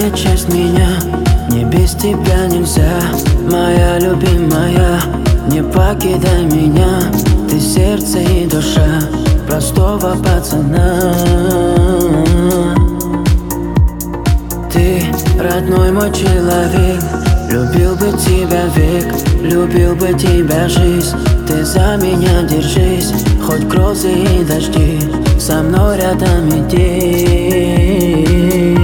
важная часть меня. Мне без тебя нельзя, моя любимая. Не покидай меня, ты сердце и душа простого пацана. Ты родной мой человек, любил бы тебя век, любил бы тебя жизнь. Ты за меня держись, хоть грозы и дожди, со мной рядом иди.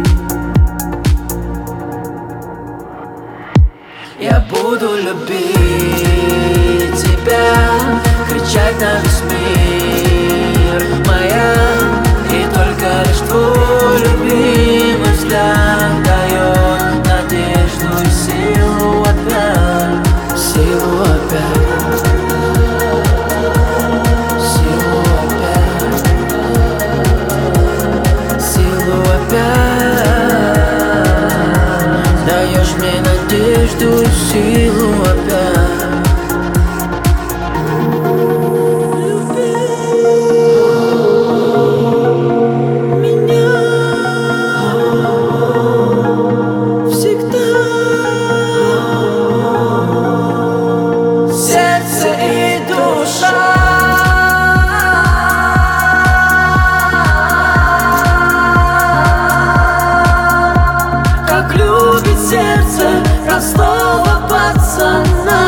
Я буду любить тебя, кричать на весь мир, моя. И только лишь твой любимый взгляд дает надежду и силу опять, силу опять, силу опять, силу опять. Даешь мне надежду и силу опять. Сердце простого пацана.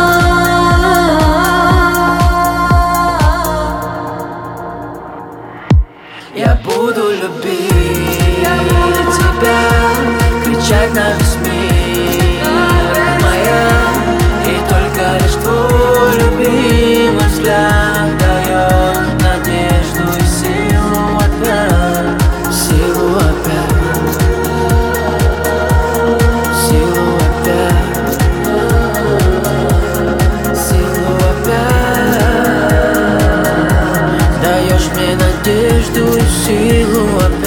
Я буду любить тебя, кричать на весь мир, моя. И только лишь твой любимый взгляд дает надежду и силу опять, силу опять. Надежду и силу опять.